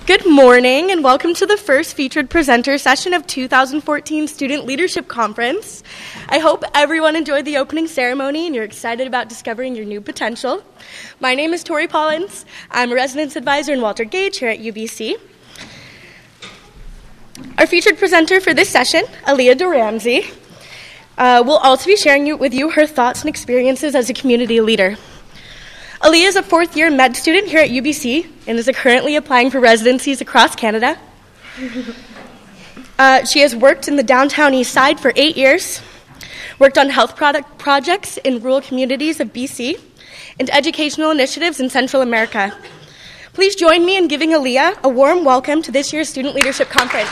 Good morning and welcome to the first featured presenter session of 2014 Student Leadership Conference. I hope everyone enjoyed the opening ceremony and you're excited about discovering your new potential. My name is Tori Pollins. I'm a residence advisor in Walter Gage here at UBC. Our featured presenter for this session, Aaliyah DeRamsey, will also be sharing with you her thoughts and experiences as a community leader. Aaliyah is a fourth-year med student here at UBC and is currently applying for residencies across Canada. She has worked in the downtown east side for 8 years, worked on health projects in rural communities of BC, and educational initiatives in Central America. Please join me in giving Aaliyah a warm welcome to this year's Student Leadership Conference.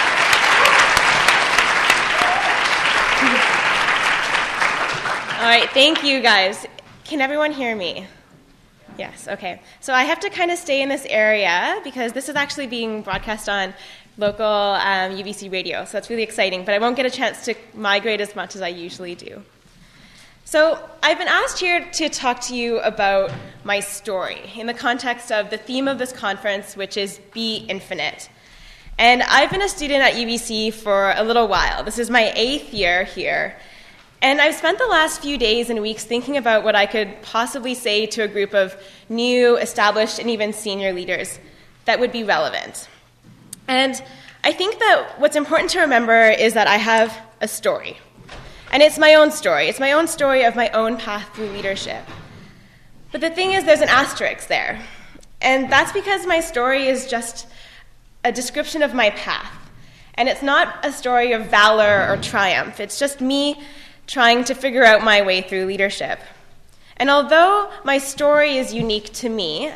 All right, thank you guys. Can everyone hear me? Yes, okay. So I have to kind of stay in this area because this is actually being broadcast on local UBC radio, so that's really exciting, but I won't get a chance to migrate as much as I usually do. So I've been asked here to talk to you about my story in the context of the theme of this conference, which is Be Infinite. And I've been a student at UBC for a little while. This is my 8th year here. And I've spent the last few days and weeks thinking about what I could possibly say to a group of new, established, and even senior leaders that would be relevant. And I think that what's important to remember is that I have a story. And it's my own story. It's my own story of my own path through leadership. But the thing is, there's an asterisk there. And that's because my story is just a description of my path. And it's not a story of valor or triumph. It's just me trying to figure out my way through leadership. And although my story is unique to me,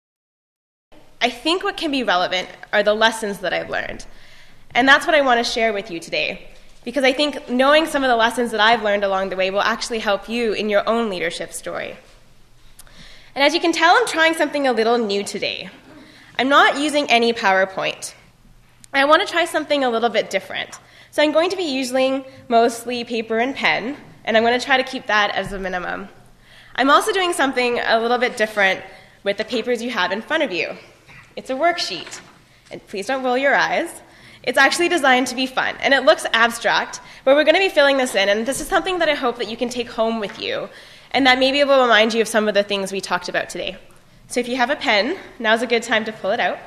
I think what can be relevant are the lessons that I've learned. And that's what I want to share with you today, because I think knowing some of the lessons that I've learned along the way will actually help you in your own leadership story. And as you can tell, I'm trying something a little new today. I'm not using any PowerPoint. I want to try something a little bit different. So I'm going to be using mostly paper and pen, and I'm going to try to keep that as a minimum. I'm also doing something a little bit different with the papers you have in front of you. It's a worksheet, and please don't roll your eyes. It's actually designed to be fun, and it looks abstract, but we're going to be filling this in, and this is something that I hope that you can take home with you, and that maybe it will remind you of some of the things we talked about today. So if you have a pen, now's a good time to pull it out.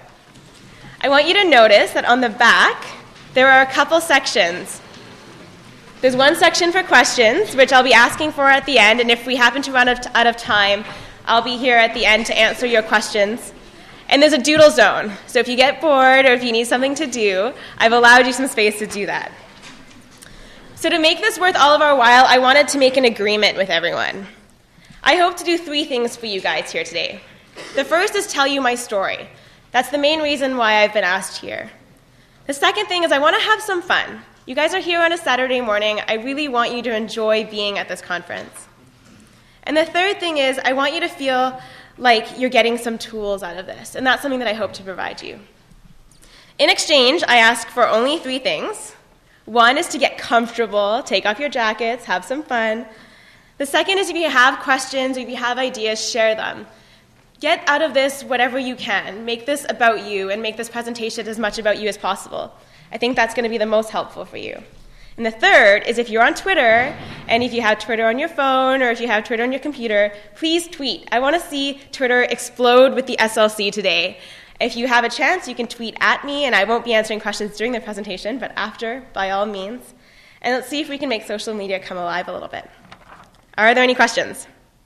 I want you to notice that on the back, there are a couple sections. There's one section for questions, which I'll be asking for at the end, and if we happen to run out of time, I'll be here at the end to answer your questions. And there's a doodle zone, so if you get bored or if you need something to do, I've allowed you some space to do that. So to make this worth all of our while, I wanted to make an agreement with everyone. I hope to do 3 things for you guys here today. The first is tell you my story. That's the main reason why I've been asked here. The second thing is I want to have some fun. You guys are here on a Saturday morning. I really want you to enjoy being at this conference. And the third thing is I want you to feel like you're getting some tools out of this, and that's something that I hope to provide you. In exchange, I ask for only 3 things. One is to get comfortable, take off your jackets, have some fun. The second is if you have questions or if you have ideas, share them. Get out of this whatever you can. Make this about you and make this presentation as much about you as possible. I think that's going to be the most helpful for you. And the third is if you're on Twitter, and if you have Twitter on your phone or if you have Twitter on your computer, please tweet. I want to see Twitter explode with the SLC today. If you have a chance, you can tweet at me, and I won't be answering questions during the presentation, but after, by all means. And let's see if we can make social media come alive a little bit. Are there any questions?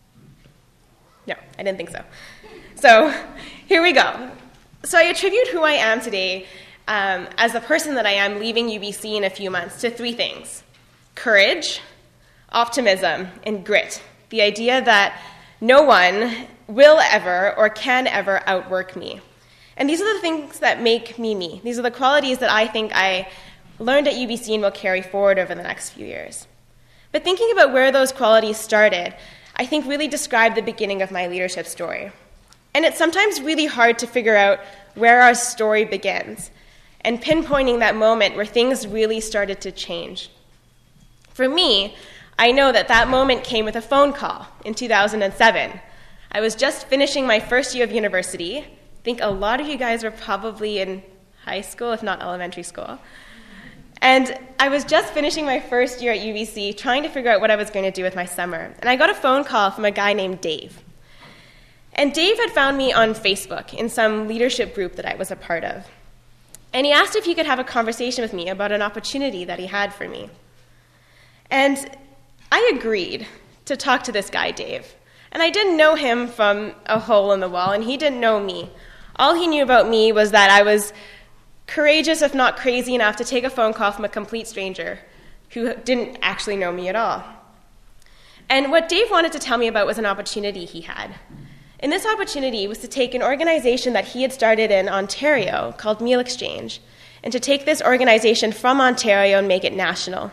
No, I didn't think so. So here we go. So I attribute who I am today as the person that I am leaving UBC in a few months to 3 things: courage, optimism, and grit. The idea that no one will ever or can ever outwork me. And these are the things that make me me. These are the qualities that I think I learned at UBC and will carry forward over the next few years. But thinking about where those qualities started, I think really describe the beginning of my leadership story. And it's sometimes really hard to figure out where our story begins and pinpointing that moment where things really started to change. For me, I know that that moment came with a phone call in 2007. I was just finishing my first year of university, think a lot of you guys were probably in high school, if not elementary school. And I was just finishing my first year at UBC, trying to figure out what I was going to do with my summer. And I got a phone call from a guy named Dave. And Dave had found me on Facebook in some leadership group that I was a part of. And he asked if he could have a conversation with me about an opportunity that he had for me. And I agreed to talk to this guy, Dave. And I didn't know him from a hole in the wall, and he didn't know me. All he knew about me was that I was courageous, if not crazy enough, to take a phone call from a complete stranger who didn't actually know me at all. And what Dave wanted to tell me about was an opportunity he had. And this opportunity was to take an organization that he had started in Ontario called Meal Exchange, and to take this organization from Ontario and make it national.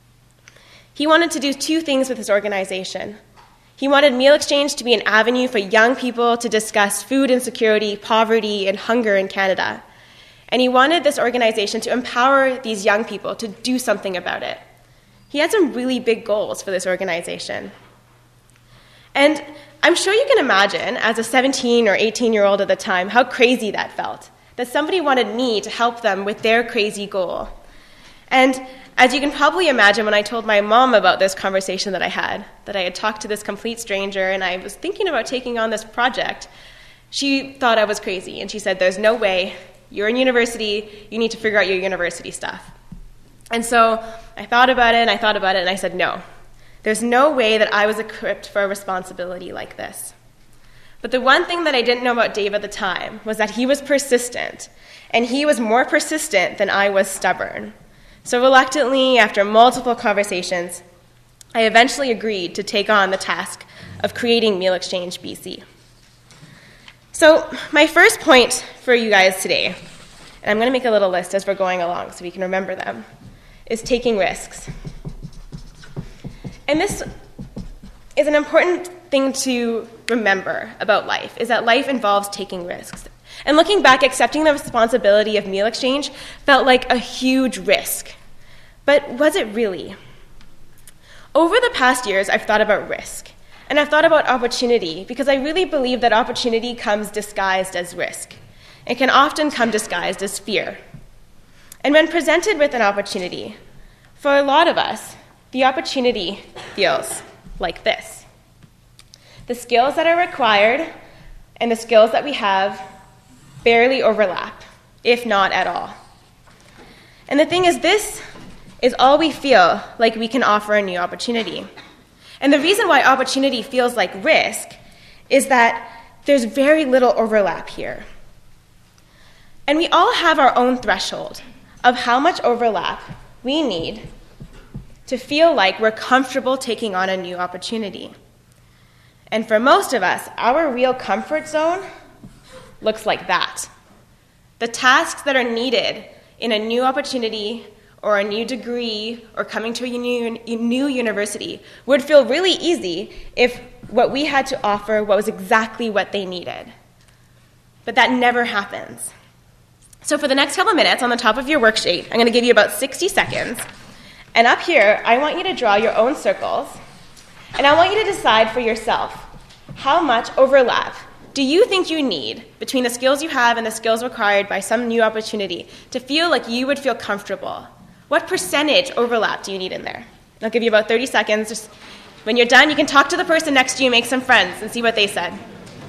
He wanted to do two things with his organization. He wanted Meal Exchange to be an avenue for young people to discuss food insecurity, poverty, and hunger in Canada. And he wanted this organization to empower these young people to do something about it. He had some really big goals for this organization. And I'm sure you can imagine, as a 17 or 18-year-old at the time, how crazy that felt, that somebody wanted me to help them with their crazy goal. And as you can probably imagine, when I told my mom about this conversation that I had talked to this complete stranger and I was thinking about taking on this project, she thought I was crazy. And she said, "There's no way. You're in university. You need to figure out your university stuff." And so I thought about it, and I said, no. There's no way that I was equipped for a responsibility like this. But the one thing that I didn't know about Dave at the time was that he was persistent, and he was more persistent than I was stubborn. So reluctantly, after multiple conversations, I eventually agreed to take on the task of creating Meal Exchange BC. So my first point for you guys today, and I'm going to make a little list as we're going along so we can remember them, is taking risks. And this is an important thing to remember about life, is that life involves taking risks. And looking back, accepting the responsibility of Meal Exchange felt like a huge risk. But was it really? Over the past years, I've thought about risk. And I've thought about opportunity, because I really believe that opportunity comes disguised as risk. It can often come disguised as fear. And when presented with an opportunity, for a lot of us, the opportunity feels like this. The skills that are required and the skills that we have barely overlap, if not at all. And the thing is, this is all we feel like we can offer a new opportunity. And the reason why opportunity feels like risk is that there's very little overlap here. And we all have our own threshold of how much overlap we need to feel like we're comfortable taking on a new opportunity. And for most of us, our real comfort zone looks like that. The tasks that are needed in a new opportunity or a new degree or coming to a new university would feel really easy if what we had to offer was exactly what they needed. But that never happens. So for the next couple of minutes on the top of your worksheet, I'm going to give you about 60 seconds. And up here, I want you to draw your own circles. And I want you to decide for yourself, how much overlap do you think you need between the skills you have and the skills required by some new opportunity to feel like you would feel comfortable? What percentage overlap do you need in there? I'll give you about 30 seconds. Just when you're done, you can talk to the person next to you, make some friends, and see what they said.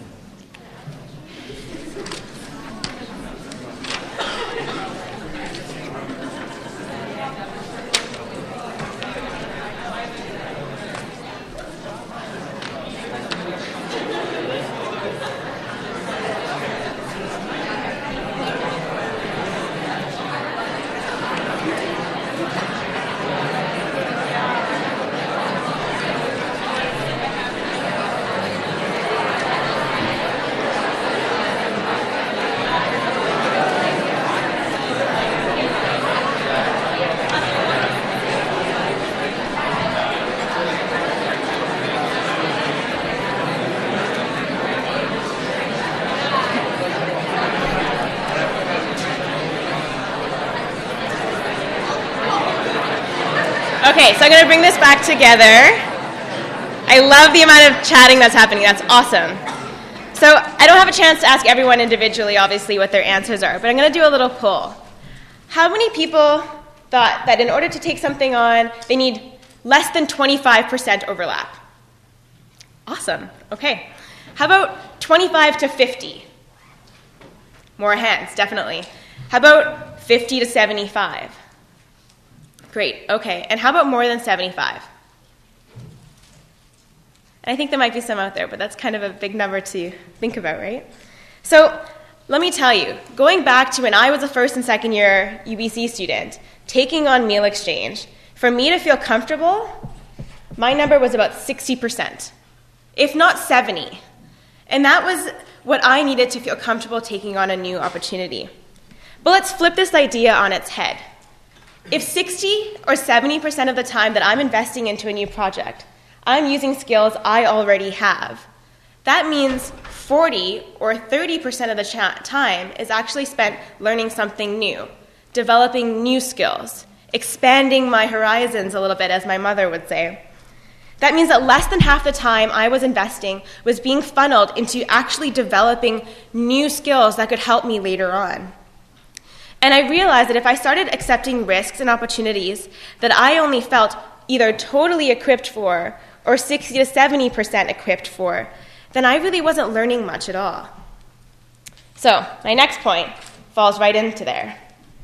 Okay, so I'm going to bring this back together. I love the amount of chatting that's happening. That's awesome. So I don't have a chance to ask everyone individually, obviously, what their answers are, but I'm going to do a little poll. How many people thought that in order to take something on, they need less than 25% overlap? Awesome. Okay. How about 25 to 50? More hands, definitely. How about 50 to 75? Great. Okay. And how about more than 75? And I think there might be some out there, but that's kind of a big number to think about, right? So let me tell you, going back to when I was a first and second year UBC student, taking on meal exchange, for me to feel comfortable, my number was about 60%, if not 70%. And that was what I needed to feel comfortable taking on a new opportunity. But let's flip this idea on its head. If 60 or 70% of the time that I'm investing into a new project, I'm using skills I already have, that means 40 or 30% of the time is actually spent learning something new, developing new skills, expanding my horizons a little bit, as my mother would say. That means that less than half the time I was investing was being funneled into actually developing new skills that could help me later on. And I realized that if I started accepting risks and opportunities that I only felt either totally equipped for or 60 to 70% equipped for, then I really wasn't learning much at all. So my next point falls right into there.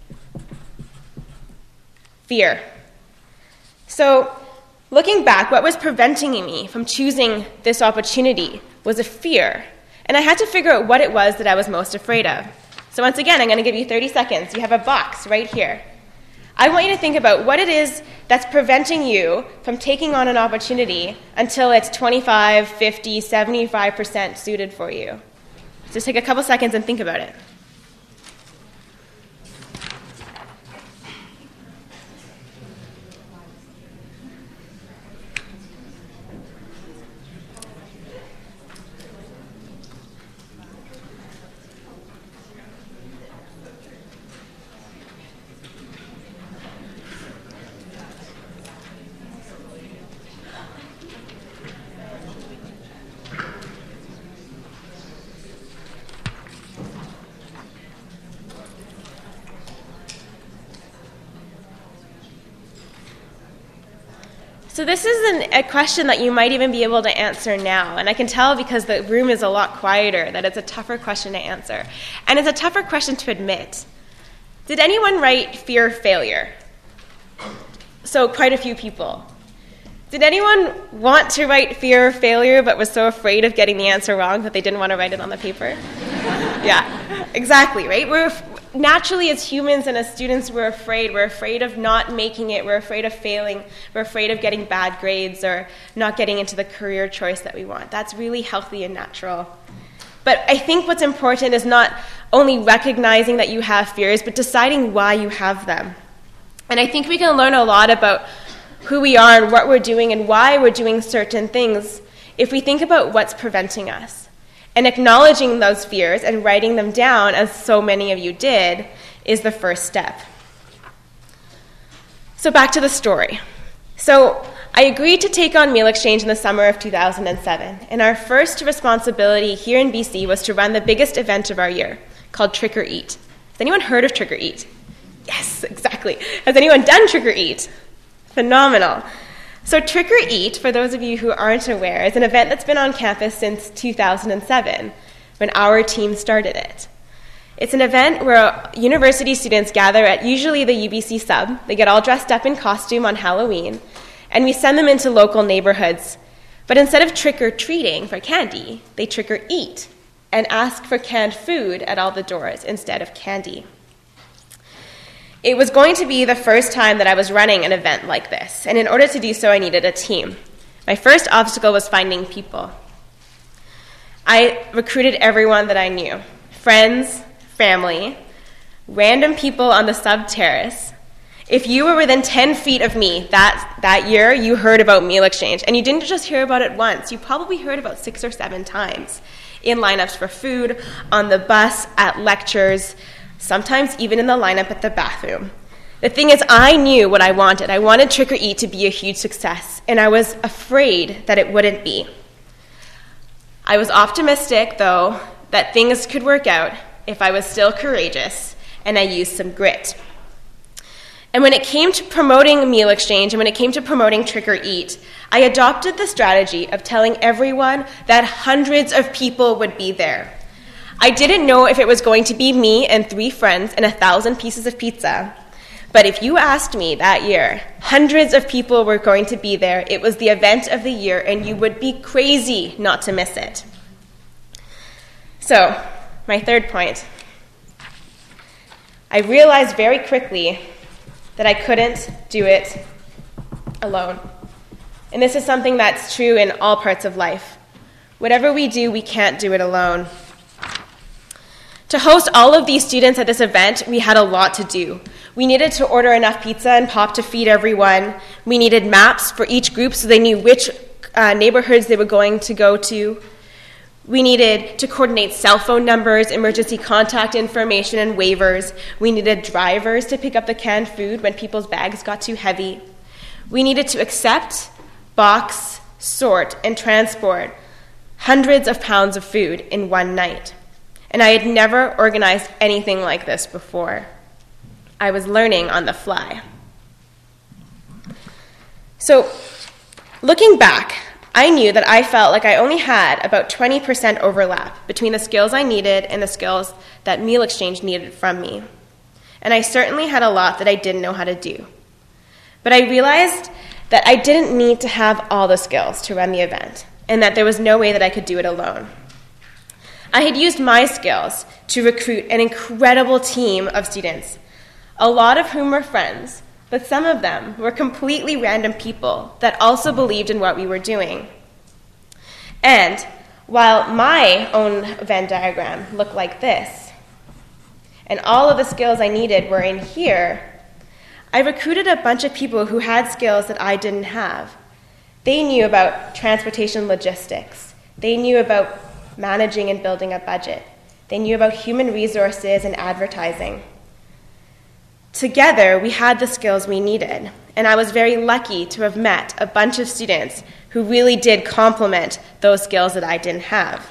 Fear. So looking back, what was preventing me from choosing this opportunity was a fear. And I had to figure out what it was that I was most afraid of. So once again, I'm going to give you 30 seconds. You have a box right here. I want you to think about what it is that's preventing you from taking on an opportunity until it's 25, 50, 75% suited for you. Just take a couple seconds and think about it. So this is a question that you might even be able to answer now. And I can tell because the room is a lot quieter that it's a tougher question to answer. And it's a tougher question to admit. Did anyone write fear of failure? So quite a few people. Did anyone want to write fear of failure but was so afraid of getting the answer wrong that they didn't want to write it on the paper? Yeah, exactly, right? Naturally, as humans and as students, we're afraid. We're afraid of not making it. We're afraid of failing. We're afraid of getting bad grades or not getting into the career choice that we want. That's really healthy and natural. But I think what's important is not only recognizing that you have fears, but deciding why you have them. And I think we can learn a lot about who we are and what we're doing and why we're doing certain things if we think about what's preventing us. And acknowledging those fears and writing them down, as so many of you did, is the first step. So back to the story. So I agreed to take on meal exchange in the summer of 2007, and our first responsibility here in BC was to run the biggest event of our year, called Trick or Eat. Has anyone heard of Trick or Eat? Yes, exactly. Has anyone done Trick or Eat? Phenomenal. So Trick or Eat, for those of you who aren't aware, is an event that's been on campus since 2007, when our team started it. It's an event where university students gather at usually the UBC sub. They get all dressed up in costume on Halloween, and we send them into local neighborhoods. But instead of trick-or-treating for candy, they trick-or-eat and ask for canned food at all the doors instead of candy. It was going to be the first time that I was running an event like this, and in order to do so, I needed a team. My first obstacle was finding people. I recruited everyone that I knew, friends, family, random people on the sub-terrace. If you were within 10 feet of me that year, you heard about meal exchange, and you didn't just hear about it once. You probably heard about 6 or 7 times in lineups for food, on the bus, at lectures, sometimes even in the lineup at the bathroom. The thing is, I knew what I wanted. I wanted Trick or Eat to be a huge success, and I was afraid that it wouldn't be. I was optimistic, though, that things could work out if I was still courageous and I used some grit. And when it came to promoting Meal Exchange and when it came to promoting Trick or Eat, I adopted the strategy of telling everyone that hundreds of people would be there. I didn't know if it was going to be me and 3 friends and 1,000 pieces of pizza. But if you asked me that year, hundreds of people were going to be there. It was the event of the year, and you would be crazy not to miss it. So, my third point. I realized very quickly that I couldn't do it alone. And this is something that's true in all parts of life. Whatever we do, we can't do it alone. To host all of these students at this event, we had a lot to do. We needed to order enough pizza and pop to feed everyone. We needed maps for each group so they knew which neighborhoods they were going to go to. We needed to coordinate cell phone numbers, emergency contact information, and waivers. We needed drivers to pick up the canned food when people's bags got too heavy. We needed to accept, box, sort, and transport hundreds of pounds of food in one night. And I had never organized anything like this before. I was learning on the fly. So, looking back, I knew that I felt like I only had about 20% overlap between the skills I needed and the skills that Meal Exchange needed from me. And I certainly had a lot that I didn't know how to do. But I realized that I didn't need to have all the skills to run the event, and that there was no way that I could do it alone. I had used my skills to recruit an incredible team of students, a lot of whom were friends, but some of them were completely random people that also believed in what we were doing. And while my own Venn diagram looked like this, and all of the skills I needed were in here, I recruited a bunch of people who had skills that I didn't have. They knew about transportation logistics. They knew about managing and building a budget. They knew about human resources and advertising. Together, we had the skills we needed, and I was very lucky to have met a bunch of students who really did complement those skills that I didn't have.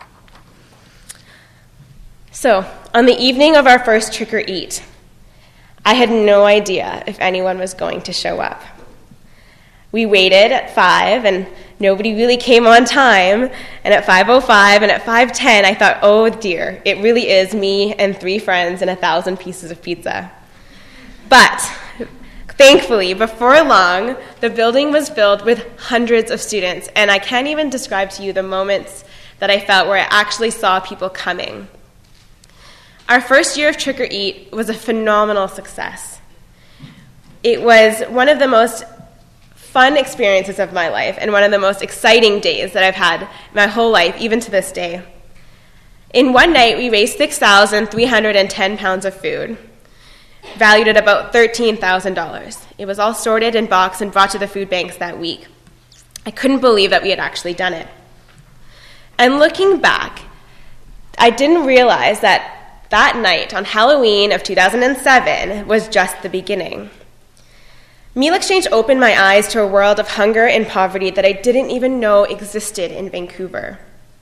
So, on the evening of our first Trick or Eat, I had no idea if anyone was going to show up. We waited at 5, and nobody really came on time, and at 5:05 and at 5:10, I thought, oh dear, it really is me and 3 friends and 1,000 pieces of pizza. But thankfully, before long, the building was filled with hundreds of students, and I can't even describe to you the moments that I felt where I actually saw people coming. Our first year of Trick or Eat was a phenomenal success. It was one of the most fun experiences of my life and one of the most exciting days that I've had my whole life, even to this day. In one night, we raised 6,310 pounds of food, valued at about $13,000. It was all sorted and boxed and brought to the food banks that week. I couldn't believe that we had actually done it. And looking back, I didn't realize that that night on Halloween of 2007 was just the beginning. Meal Exchange opened my eyes to a world of hunger and poverty that I didn't even know existed in Vancouver.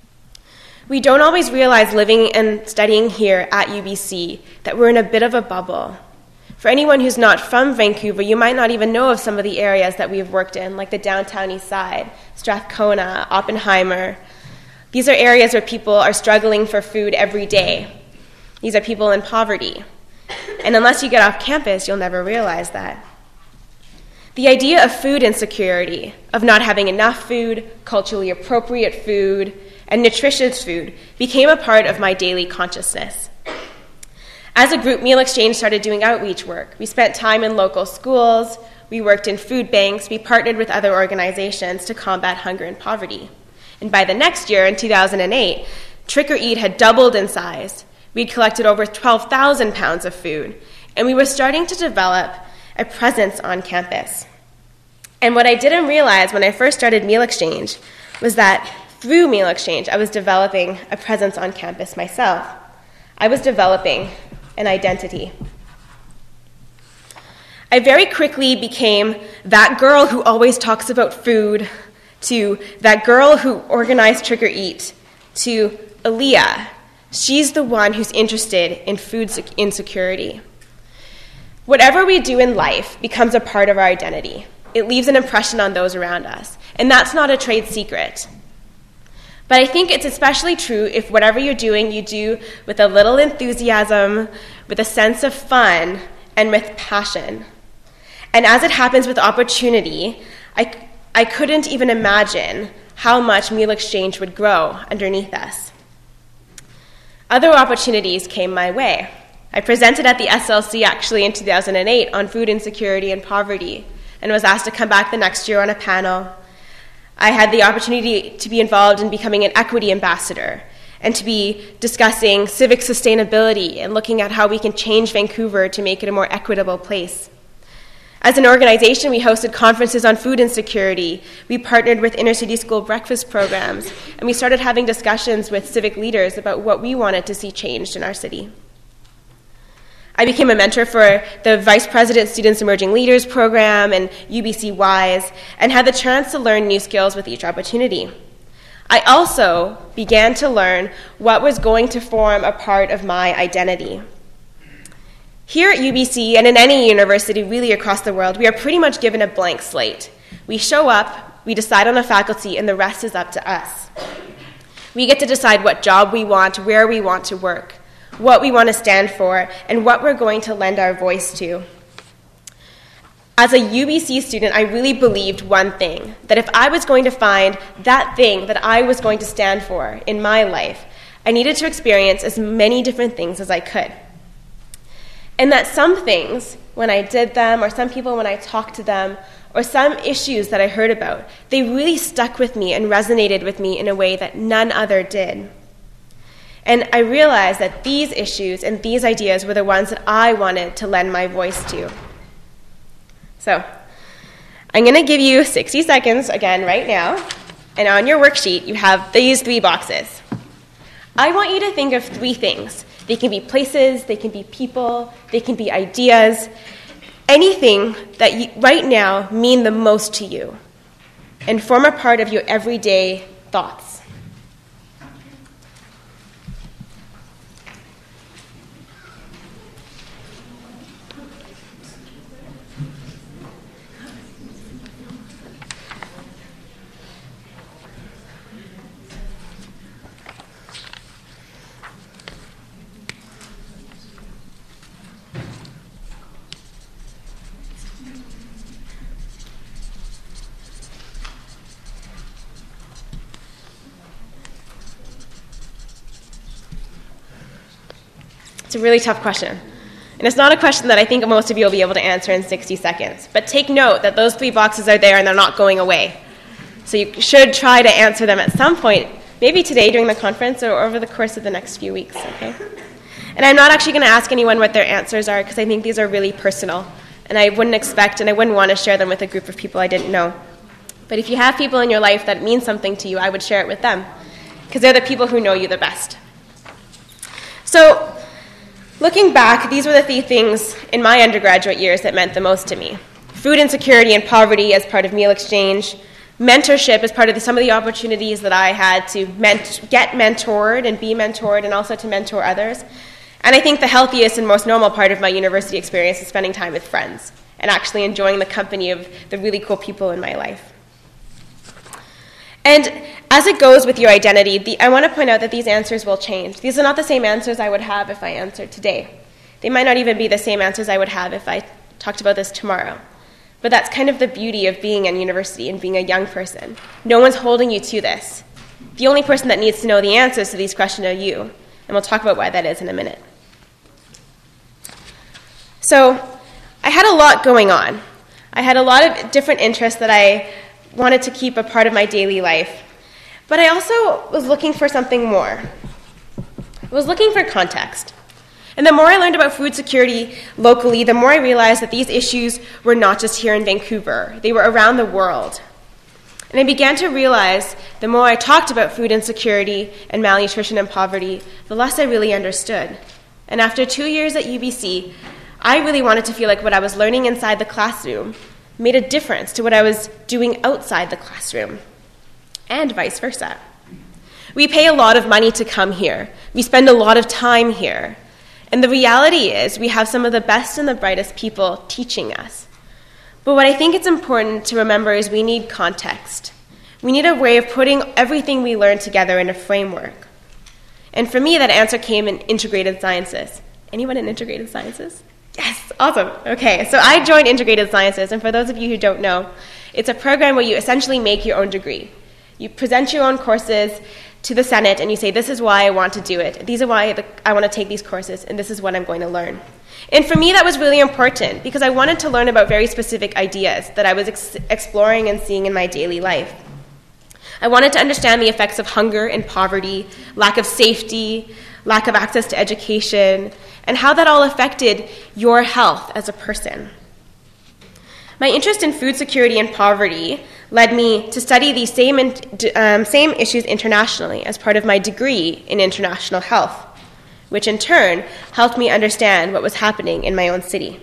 We don't always realize living and studying here at UBC that we're in a bit of a bubble. For anyone who's not from Vancouver, you might not even know of some of the areas that we've worked in, like the downtown east side, Strathcona, Oppenheimer. These are areas where people are struggling for food every day. These are people in poverty. And unless you get off campus, you'll never realize that. The idea of food insecurity, of not having enough food, culturally appropriate food, and nutritious food became a part of my daily consciousness. As a group, Meal Exchange started doing outreach work. We spent time in local schools, we worked in food banks, we partnered with other organizations to combat hunger and poverty. And by the next year, in 2008, Trick or Eat had doubled in size. We'd collected over 12,000 pounds of food, and we were starting to develop a presence on campus. And what I didn't realize when I first started Meal Exchange was that through Meal Exchange, I was developing a presence on campus myself. I was developing an identity. I very quickly became that girl who always talks about food, to that girl who organized Trick or Eat, to Aaliyah. She's the one who's interested in food insecurity. Whatever we do in life becomes a part of our identity. It leaves an impression on those around us, and that's not a trade secret. But I think it's especially true if whatever you're doing, you do with a little enthusiasm, with a sense of fun, and with passion. And as it happens with opportunity, I couldn't even imagine how much Meal Exchange would grow underneath us. Other opportunities came my way. I presented at the SLC actually in 2008 on food insecurity and poverty, and was asked to come back the next year on a panel. I had the opportunity to be involved in becoming an equity ambassador and to be discussing civic sustainability and looking at how we can change Vancouver to make it a more equitable place. As an organization, we hosted conferences on food insecurity. We partnered with inner-city school breakfast programs, and we started having discussions with civic leaders about what we wanted to see changed in our city. I became a mentor for the Vice President Students Emerging Leaders program and UBC WISE, and had the chance to learn new skills with each opportunity. I also began to learn what was going to form a part of my identity. Here at UBC, and in any university really across the world, we are pretty much given a blank slate. We show up, we decide on a faculty, and the rest is up to us. We get to decide what job we want, where we want to work, what we want to stand for, and what we're going to lend our voice to. As a UBC student, I really believed one thing, that if I was going to find that thing that I was going to stand for in my life, I needed to experience as many different things as I could. And that some things, when I did them, or some people when I talked to them, or some issues that I heard about, they really stuck with me and resonated with me in a way that none other did. And I realized that these issues and these ideas were the ones that I wanted to lend my voice to. So, I'm going to give you 60 seconds again right now, and on your worksheet you have these 3 boxes. I want you to think of 3 things. They can be places, they can be people, they can be ideas, anything that right now mean the most to you and form a part of your everyday thoughts. It's a really tough question. And it's not a question that I think most of you will be able to answer in 60 seconds. But take note that those 3 boxes are there and they're not going away. So you should try to answer them at some point, maybe today during the conference or over the course of the next few weeks, okay? And I'm not actually going to ask anyone what their answers are because I think these are really personal. And I wouldn't expect and I wouldn't want to share them with a group of people I didn't know. But if you have people in your life that mean something to you, I would share it with them because they're the people who know you the best. So, looking back, these were the 3 things in my undergraduate years that meant the most to me. Food insecurity and poverty as part of Meal Exchange, mentorship as part of some of the opportunities that I had to get mentored and be mentored and also to mentor others. And I think the healthiest and most normal part of my university experience is spending time with friends and actually enjoying the company of the really cool people in my life. And as it goes with your identity, I want to point out that these answers will change. These are not the same answers I would have if I answered today. They might not even be the same answers I would have if I talked about this tomorrow. But that's kind of the beauty of being in university and being a young person. No one's holding you to this. The only person that needs to know the answers to these questions are you. And we'll talk about why that is in a minute. So, I had a lot going on. I had a lot of different interests that I wanted to keep a part of my daily life. But I also was looking for something more. I was looking for context. And the more I learned about food security locally, the more I realized that these issues were not just here in Vancouver. They were around the world. And I began to realize the more I talked about food insecurity and malnutrition and poverty, the less I really understood. And after 2 years at UBC, I really wanted to feel like what I was learning inside the classroom made a difference to what I was doing outside the classroom, and vice versa. We pay a lot of money to come here. We spend a lot of time here. And the reality is we have some of the best and the brightest people teaching us. But what I think it's important to remember is we need context. We need a way of putting everything we learn together in a framework. And for me, that answer came in integrated sciences. Anyone in integrated sciences? Yes, awesome. Okay, so I joined integrated sciences, and for those of you who don't know, it's a program where you essentially make your own degree. You present your own courses to the Senate, and you say, this is why I want to do it. These are why I want to take these courses, and this is what I'm going to learn. And for me, that was really important, because I wanted to learn about very specific ideas that I was exploring and seeing in my daily life. I wanted to understand the effects of hunger and poverty, lack of safety, lack of access to education, and how that all affected your health as a person. My interest in food security and poverty led me to study these same issues internationally as part of my degree in international health, which in turn helped me understand what was happening in my own city.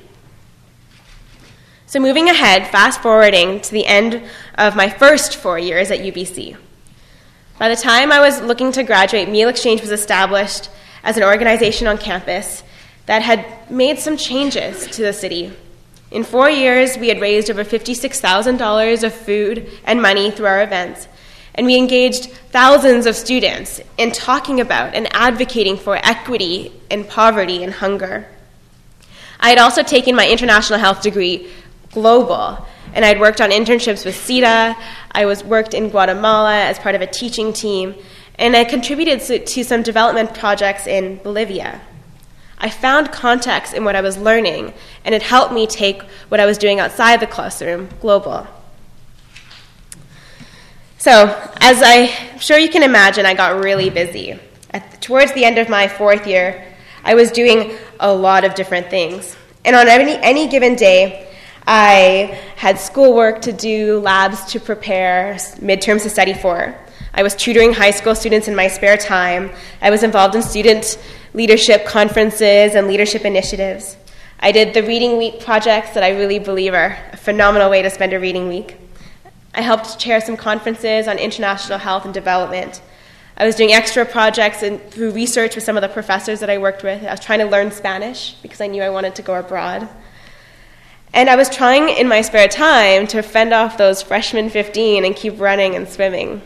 So moving ahead, fast-forwarding to the end of my first 4 years at UBC. By the time I was looking to graduate, Meal Exchange was established as an organization on campus that had made some changes to the city. In 4 years, we had raised over $56,000 of food and money through our events, and we engaged thousands of students in talking about and advocating for equity and poverty and hunger. I had also taken my international health degree global, and I'd worked on internships with CETA. I worked in Guatemala as part of a teaching team, and I contributed to some development projects in Bolivia. I found context in what I was learning, and it helped me take what I was doing outside the classroom global. So, as I'm sure you can imagine, I got really busy. Towards the end of my 4th year, I was doing a lot of different things. And on any given day, I had schoolwork to do, labs to prepare, midterms to study for. I was tutoring high school students in my spare time. I was involved in student leadership conferences and leadership initiatives. I did the Reading Week projects that I really believe are a phenomenal way to spend a reading week. I helped chair some conferences on international health and development. I was doing extra projects through research with some of the professors that I worked with. I was trying to learn Spanish because I knew I wanted to go abroad. And I was trying in my spare time to fend off those freshmen 15 and keep running and swimming.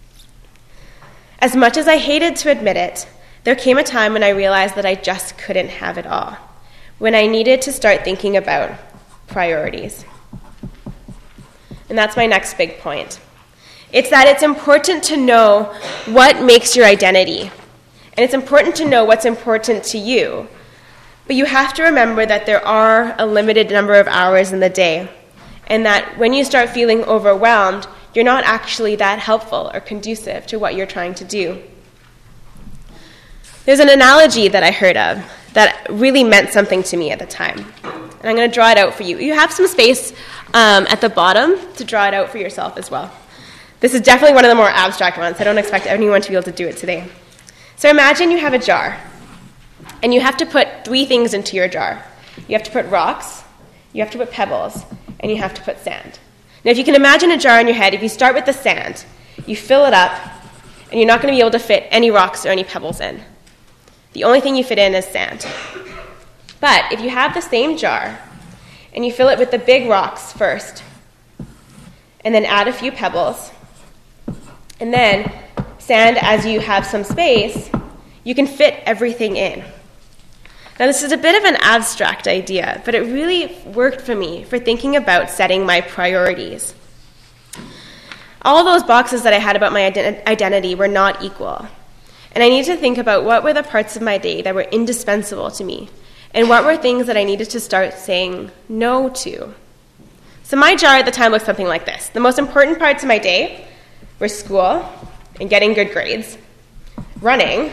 As much as I hated to admit it, there came a time when I realized that I just couldn't have it all, when I needed to start thinking about priorities. And that's my next big point. It's that it's important to know what makes your identity, and it's important to know what's important to you. But you have to remember that there are a limited number of hours in the day, and that when you start feeling overwhelmed, you're not actually that helpful or conducive to what you're trying to do. There's an analogy that I heard of that really meant something to me at the time, and I'm going to draw it out for you. You have some space at the bottom to draw it out for yourself as well. This is definitely one of the more abstract ones. I don't expect anyone to be able to do it today. So imagine you have a jar, and you have to put 3 things into your jar. You have to put rocks, you have to put pebbles, and you have to put sand. Now, if you can imagine a jar in your head, if you start with the sand, you fill it up, and you're not going to be able to fit any rocks or any pebbles in. The only thing you fit in is sand. But if you have the same jar, and you fill it with the big rocks first, and then add a few pebbles, and then sand as you have some space, you can fit everything in. Now, this is a bit of an abstract idea, but it really worked for me for thinking about setting my priorities. All those boxes that I had about my identity were not equal, and I needed to think about what were the parts of my day that were indispensable to me, and what were things that I needed to start saying no to. So my jar at the time looked something like this. The most important parts of my day were school and getting good grades, running,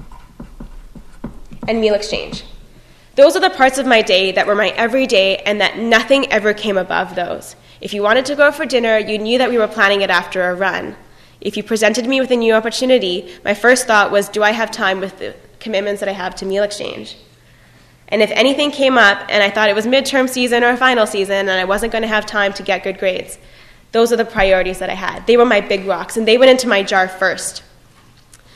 and Meal Exchange. Those are the parts of my day that were my everyday and that nothing ever came above those. If you wanted to go for dinner, you knew that we were planning it after a run. If you presented me with a new opportunity, my first thought was, do I have time with the commitments that I have to Meal Exchange? And if anything came up and I thought it was midterm season or final season and I wasn't going to have time to get good grades, those are the priorities that I had. They were my big rocks, and they went into my jar first.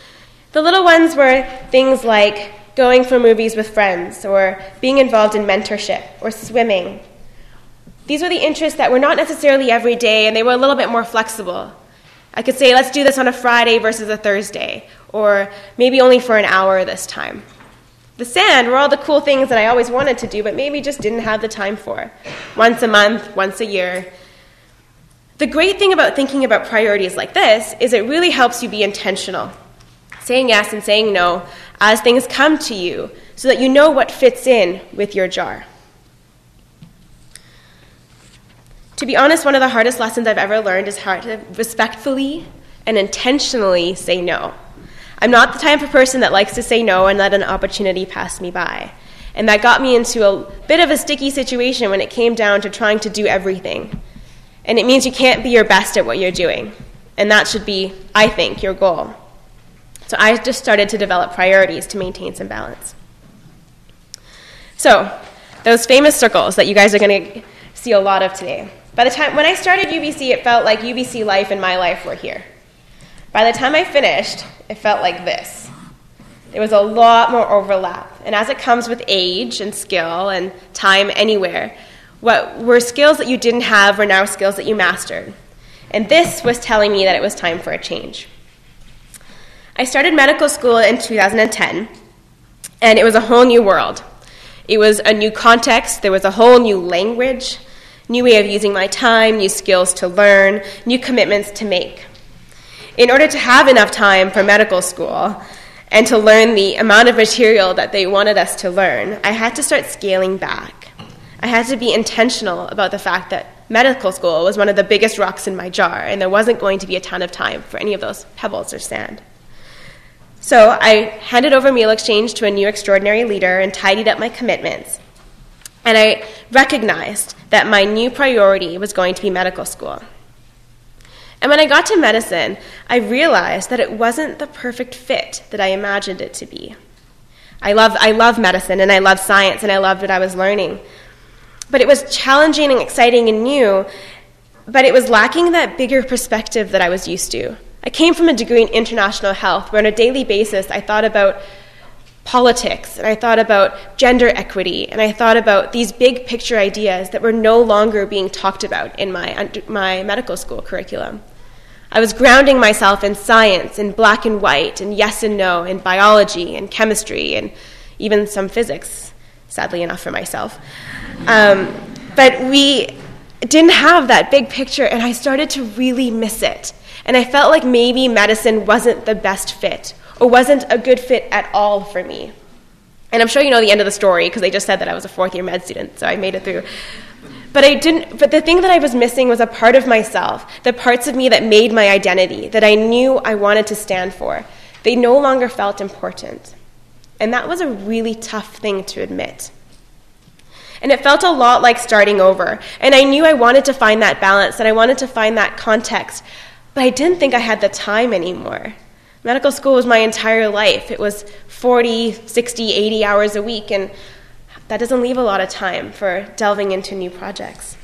The little ones were things like going for movies with friends, or being involved in mentorship, or swimming. These were the interests that were not necessarily every day, and they were a little bit more flexible. I could say, let's do this on a Friday versus a Thursday, or maybe only for an hour this time. The sand were all the cool things that I always wanted to do, but maybe just didn't have the time for. Once a month, once a year. The great thing about thinking about priorities like this is it really helps you be intentional, saying yes and saying no as things come to you so that you know what fits in with your jar. To be honest, one of the hardest lessons I've ever learned is how to respectfully and intentionally say no. I'm not the type of person that likes to say no and let an opportunity pass me by. And that got me into a bit of a sticky situation when it came down to trying to do everything. And it means you can't be your best at what you're doing. And that should be, I think, your goal. So I just started to develop priorities to maintain some balance. So, those famous circles that you guys are going to see a lot of today. By the time, when I started UBC, it felt like UBC life and my life were here. By the time I finished, it felt like this. There was a lot more overlap. And as it comes with age and skill and time anywhere, what were skills that you didn't have were now skills that you mastered. And this was telling me that it was time for a change. I started medical school in 2010, and it was a whole new world. It was a new context, there was a whole new language, new way of using my time, new skills to learn, new commitments to make. In order to have enough time for medical school and to learn the amount of material that they wanted us to learn, I had to start scaling back. I had to be intentional about the fact that medical school was one of the biggest rocks in my jar, and there wasn't going to be a ton of time for any of those pebbles or sand. So I handed over Meal Exchange to a new extraordinary leader and tidied up my commitments. And I recognized that my new priority was going to be medical school. And when I got to medicine, I realized that it wasn't the perfect fit that I imagined it to be. I love medicine, and I love science, and I loved what I was learning. But it was challenging and exciting and new, but it was lacking that bigger perspective that I was used to. I came from a degree in international health, where on a daily basis I thought about politics, and I thought about gender equity, and I thought about these big picture ideas that were no longer being talked about in my medical school curriculum. I was grounding myself in science, in black and white, and yes and no, in biology and chemistry, and even some physics, sadly enough for myself. But we didn't have that big picture, and I started to really miss it. And I felt like maybe medicine wasn't the best fit, or wasn't a good fit at all for me. And I'm sure you know the end of the story, because they just said that I was a fourth-year med student, so I made it through. But the thing that I was missing was a part of myself, the parts of me that made my identity, that I knew I wanted to stand for. They no longer felt important. And that was a really tough thing to admit. And it felt a lot like starting over. And I knew I wanted to find that balance, and I wanted to find that context, but I didn't think I had the time anymore. Medical school was my entire life. It was 40, 60, 80 hours a week, and that doesn't leave a lot of time for delving into new projects.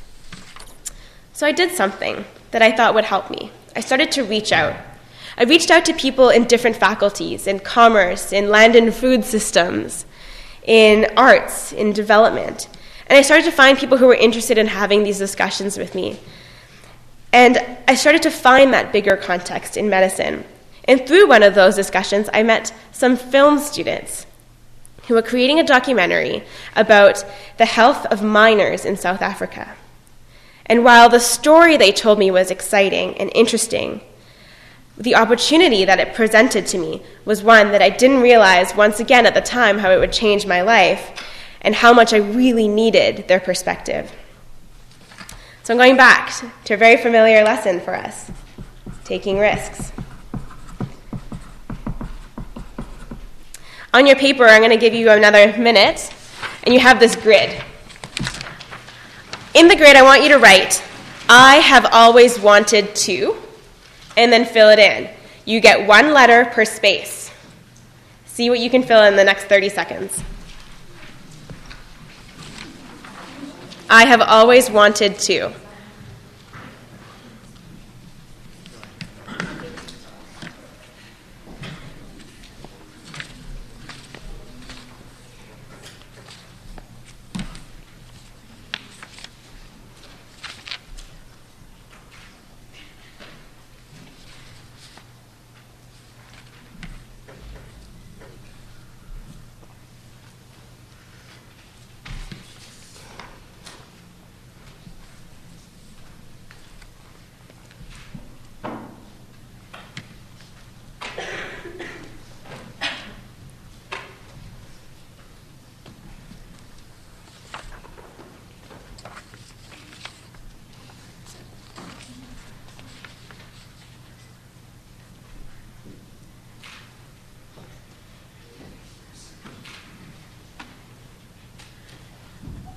So I did something that I thought would help me. I started to reach out. I reached out to people in different faculties, in commerce, in land and food systems, in arts, in development. And I started to find people who were interested in having these discussions with me. And I started to find that bigger context in medicine. And through one of those discussions, I met some film students who were creating a documentary about the health of miners in South Africa. And while the story they told me was exciting and interesting, the opportunity that it presented to me was one that I didn't realize once again at the time how it would change my life and how much I really needed their perspective. So I'm going back to a very familiar lesson for us, taking risks. On your paper, I'm going to give you another minute, and you have this grid. In the grid, I want you to write, I have always wanted to, and then fill it in. You get one letter per space. See what you can fill in the next 30 seconds. I have always wanted to.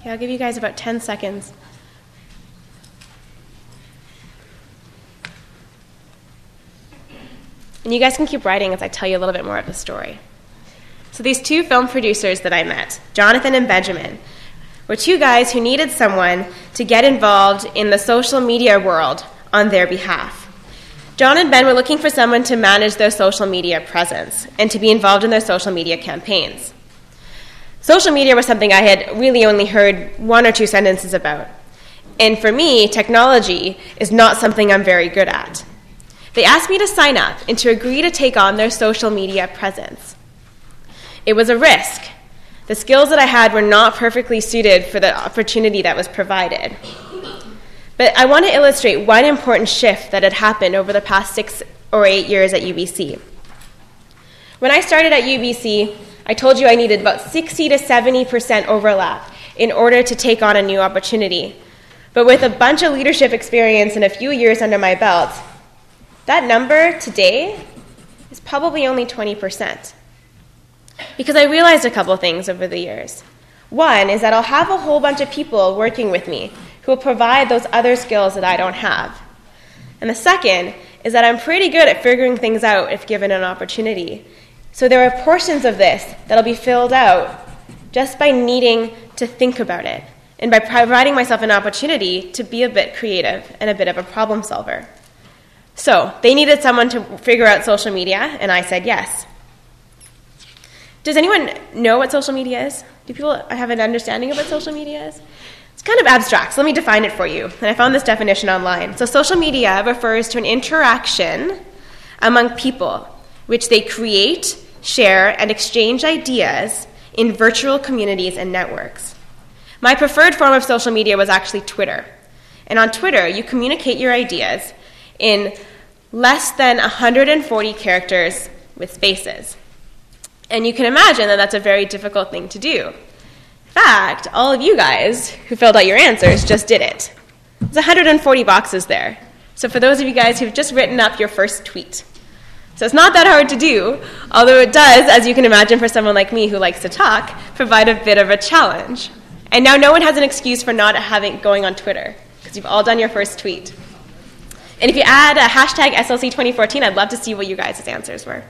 Okay, I'll give you guys about 10 seconds. And you guys can keep writing as I tell you a little bit more of the story. So these two film producers that I met, Jonathan and Benjamin, were two guys who needed someone to get involved in the social media world on their behalf. John and Ben were looking for someone to manage their social media presence and to be involved in their social media campaigns. Social media was something I had really only heard one or two sentences about. And for me, technology is not something I'm very good at. They asked me to sign up and to agree to take on their social media presence. It was a risk. The skills that I had were not perfectly suited for the opportunity that was provided. But I want to illustrate one important shift that had happened over the past 6 or 8 years at UBC. When I started at UBC, I told you I needed about 60 to 70% overlap in order to take on a new opportunity. But with a bunch of leadership experience and a few years under my belt, that number today is probably only 20%. Because I realized a couple things over the years. One is that I'll have a whole bunch of people working with me who will provide those other skills that I don't have. And the second is that I'm pretty good at figuring things out if given an opportunity. So there are portions of this that'll be filled out just by needing to think about it and by providing myself an opportunity to be a bit creative and a bit of a problem solver. So they needed someone to figure out social media, and I said yes. Does anyone know what social media is? Do people have an understanding of what social media is? It's kind of abstract, so let me define it for you. And I found this definition online. So social media refers to an interaction among people which they create, share, and exchange ideas in virtual communities and networks. My preferred form of social media was actually Twitter. And on Twitter, you communicate your ideas in less than 140 characters with spaces. And you can imagine that that's a very difficult thing to do. In fact, all of you guys who filled out your answers just did it. There's 140 boxes there. So for those of you guys who've just written up your first tweet. So it's not that hard to do, although it does, as you can imagine for someone like me who likes to talk, provide a bit of a challenge. And now no one has an excuse for not going on Twitter, because you've all done your first tweet. And if you add a hashtag SLC2014, I'd love to see what you guys' answers were.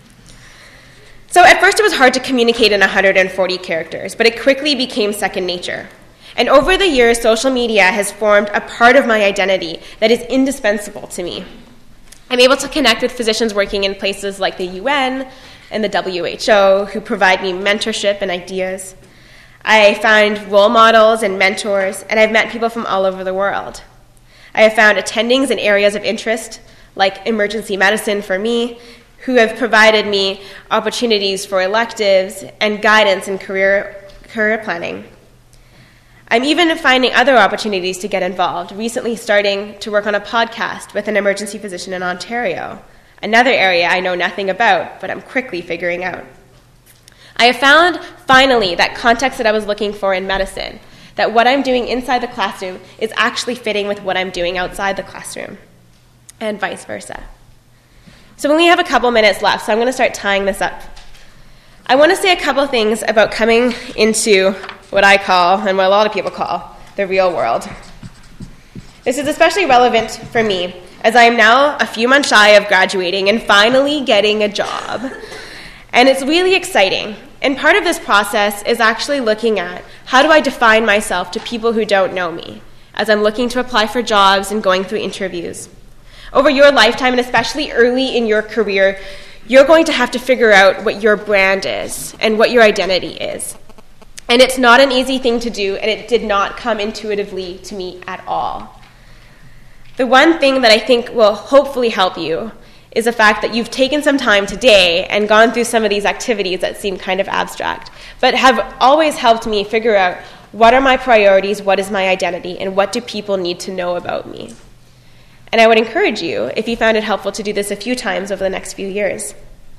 So at first it was hard to communicate in 140 characters, but it quickly became second nature. And over the years, social media has formed a part of my identity that is indispensable to me. I'm able to connect with physicians working in places like the UN and the WHO who provide me mentorship and ideas. I find role models and mentors, and I've met people from all over the world. I have found attendings in areas of interest, like emergency medicine for me, who have provided me opportunities for electives and guidance in career planning. I'm even finding other opportunities to get involved, recently starting to work on a podcast with an emergency physician in Ontario, another area I know nothing about, but I'm quickly figuring out. I have found, finally, that context that I was looking for in medicine, that what I'm doing inside the classroom is actually fitting with what I'm doing outside the classroom, and vice versa. So we only have a couple minutes left, so I'm going to start tying this up. I want to say a couple things about coming into what I call, and what a lot of people call, the real world. This is especially relevant for me, as I am now a few months shy of graduating and finally getting a job. And it's really exciting. And part of this process is actually looking at how do I define myself to people who don't know me, as I'm looking to apply for jobs and going through interviews. Over your lifetime, and especially early in your career, you're going to have to figure out what your brand is and what your identity is. And it's not an easy thing to do, and it did not come intuitively to me at all. The one thing that I think will hopefully help you is the fact that you've taken some time today and gone through some of these activities that seem kind of abstract, but have always helped me figure out what are my priorities, what is my identity, and what do people need to know about me. And I would encourage you, if you found it helpful, to do this a few times over the next few years.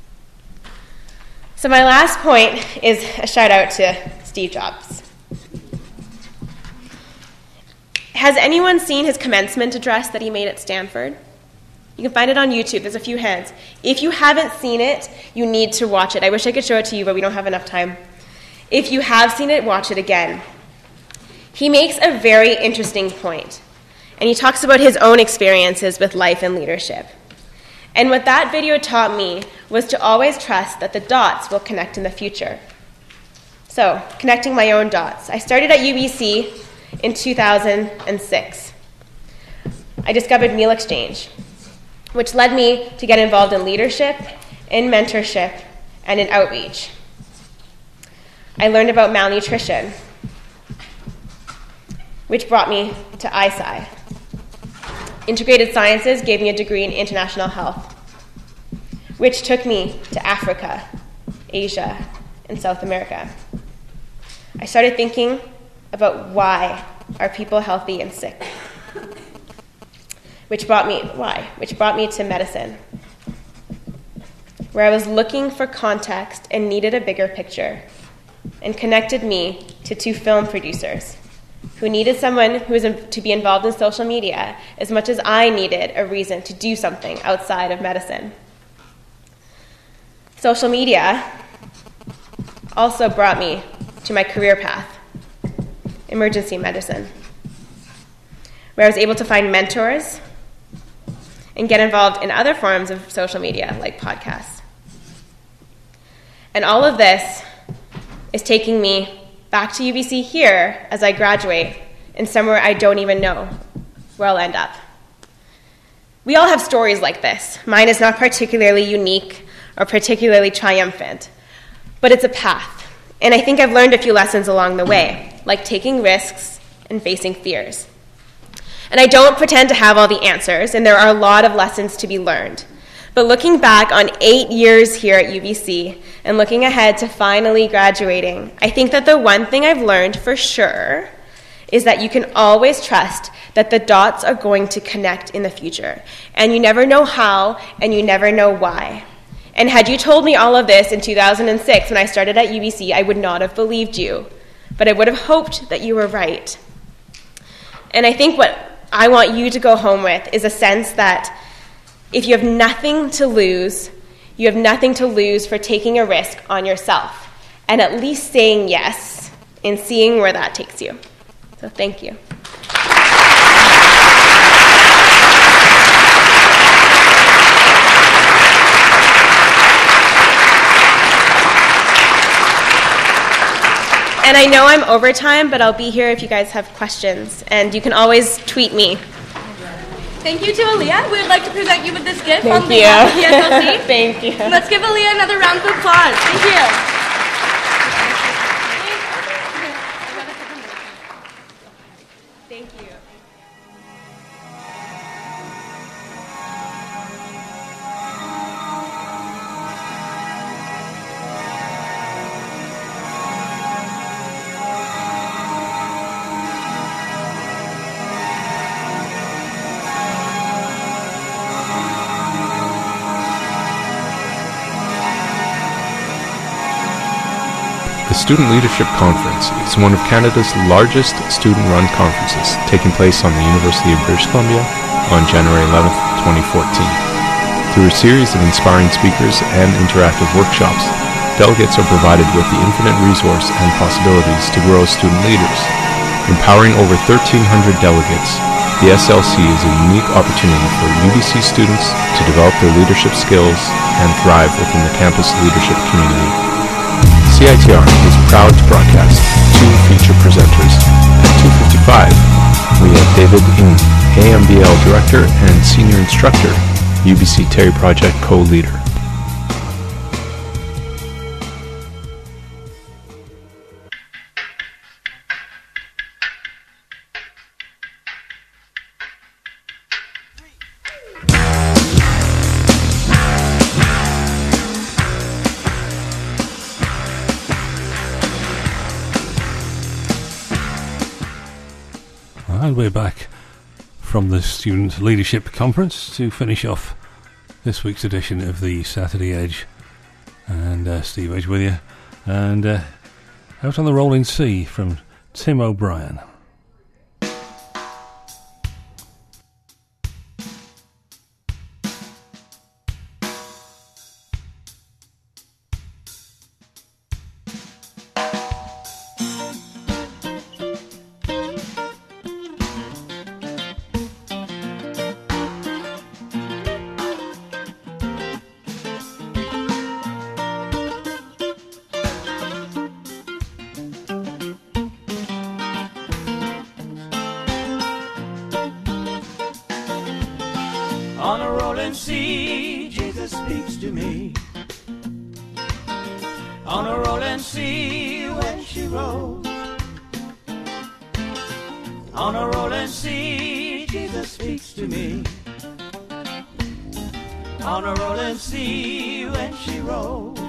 So my last point is a shout out to Steve Jobs. Has anyone seen his commencement address that he made at Stanford? You can find it on YouTube. There's a few hands. If you haven't seen it, you need to watch it. I wish I could show it to you, but we don't have enough time. If you have seen it, watch it again. He makes a very interesting point, and he talks about his own experiences with life and leadership. And what that video taught me was to always trust that the dots will connect in the future. So, connecting my own dots. I started at UBC in 2006. I discovered Meal Exchange, which led me to get involved in leadership, in mentorship, and in outreach. I learned about malnutrition, which brought me to ISI. Integrated Sciences gave me a degree in international health, which took me to Africa, Asia, and South America. I started thinking about why are people healthy and sick, which brought me to medicine, where I was looking for context and needed a bigger picture, and connected me to 2 film producers who needed someone who was to be involved in social media as much as I needed a reason to do something outside of medicine. Social media also brought me to my career path, emergency medicine, where I was able to find mentors and get involved in other forms of social media, like podcasts. And all of this is taking me back to UBC here as I graduate, and somewhere I don't even know where I'll end up. We all have stories like this. Mine is not particularly unique or particularly triumphant, but it's a path. And I think I've learned a few lessons along the way, like taking risks and facing fears. And I don't pretend to have all the answers, and there are a lot of lessons to be learned. But looking back on 8 years here at UBC and looking ahead to finally graduating, I think that the one thing I've learned for sure is that you can always trust that the dots are going to connect in the future. And you never know how, and you never know why. And had you told me all of this in 2006 when I started at UBC, I would not have believed you. But I would have hoped that you were right. And I think what I want you to go home with is a sense that if you have nothing to lose, you have nothing to lose for taking a risk on yourself and at least saying yes and seeing where that takes you. So thank you. And I know I'm over time, but I'll be here if you guys have questions. And you can always tweet me. Thank you to Aaliyah. We would like to present you with this gift Thank on behalf of you. the SLC. Thank you. Let's give Aaliyah another round of applause. Thank you. Thank you. The Student Leadership Conference is one of Canada's largest student-run conferences, taking place on the University of British Columbia on January 11th, 2014. Through a series of inspiring speakers and interactive workshops, delegates are provided with the infinite resource and possibilities to grow as student leaders. Empowering over 1,300 delegates, the SLC is a unique opportunity for UBC students to develop their leadership skills and thrive within the campus leadership community. CITR is proud to broadcast 2 feature presenters. At 2:55, we have David Ng, AMBL Director and Senior Instructor, UBC Terry Project Co-Leader. And we're back from the Student Leadership Conference to finish off this week's edition of the Saturday Edge. And Steve Edge with you. And Out on the Rolling Sea from Tim O'Brien. rolling sea, Jesus speaks to me. On a rolling sea when she rolls. On a rolling sea, Jesus speaks to me. On a rolling sea when she rolls.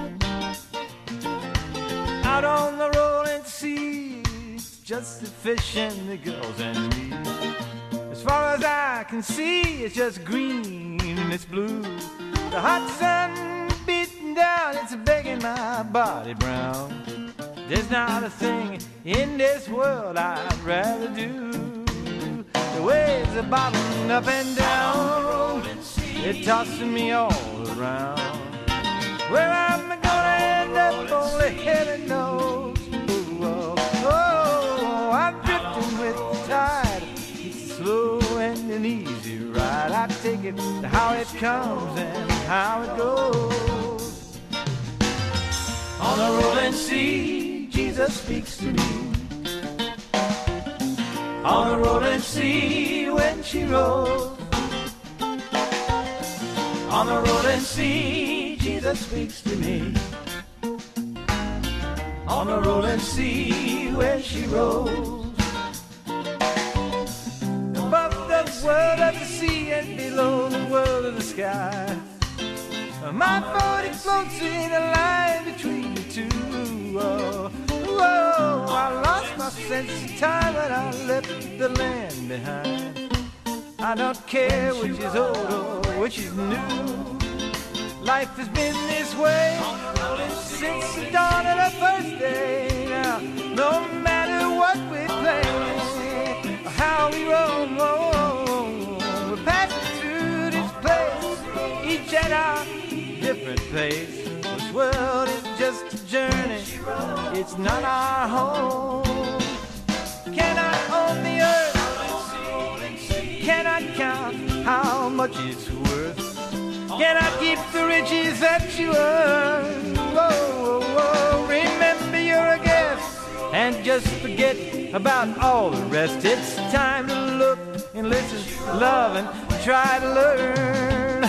Out on the rolling sea, just the fish and the girls and me. As far as I can see, it's just green and it's blue. The hot sun beating down, it's baking my body brown. There's not a thing in this world I'd rather do. The waves are bobbing up and down, they're tossing me all around. Where am I gonna end up, only heaven knows. Oh, oh, I'm drifting with the tide. It's slow and an easy ride. I take it how it comes and how it goes. On a rolling sea, Jesus speaks to me. On a rolling sea when she rolls. On a rolling sea, Jesus speaks to me. On a rolling sea when she rolls. Above the world of the sea and below the world of the sky, my 40 floats in a line between the two. Oh, oh, I lost my sense of time when I left the land behind. I don't care which is old or which is new. Life has been this way since the dawn of the first day. Now, no matter what we play, or how we roam, we're passing through this place, each at our different pace. This world is just a journey, it's not our home. Cannot own the earth, cannot count how much it's worth, cannot keep the riches that you earn. Whoa, whoa, whoa. Remember you're a guest and just forget about all the rest. It's time to look and listen, love and try to learn.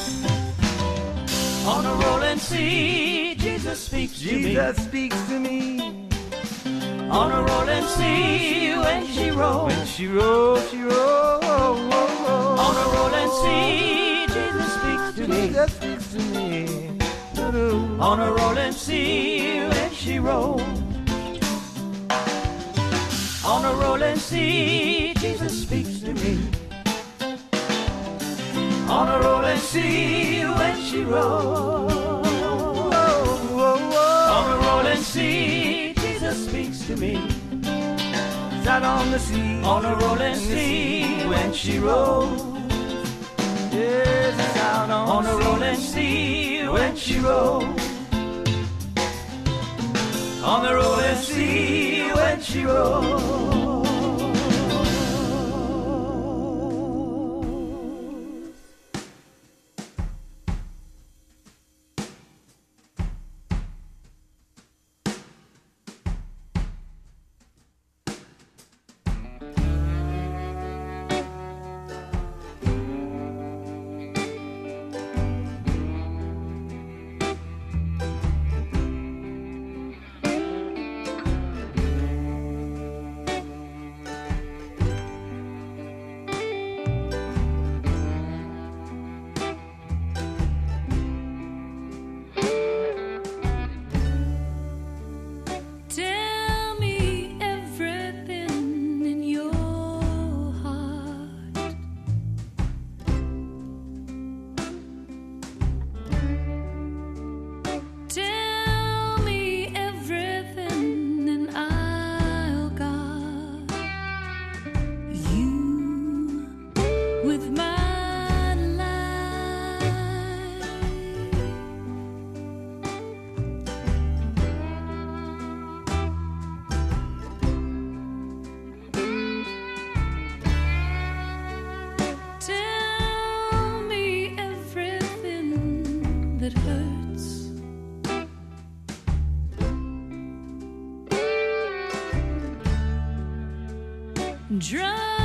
On a rolling sea, Jesus speaks to me. Jesus speaks to me. On a rolling sea when she rolls. When she rolls, she rolls. On a rolling sea, Jesus speaks to me. Jesus speaks to me. On a rolling sea when she rolls. On a rolling sea, Jesus speaks to me. On a rolling sea when she rolls. On a rolling sea, Jesus speaks to me. It's out on the sea, on a rolling sea when she rolls. Yes, it's out on a rolling sea when she rolls. On the rolling sea when she rolls. Drum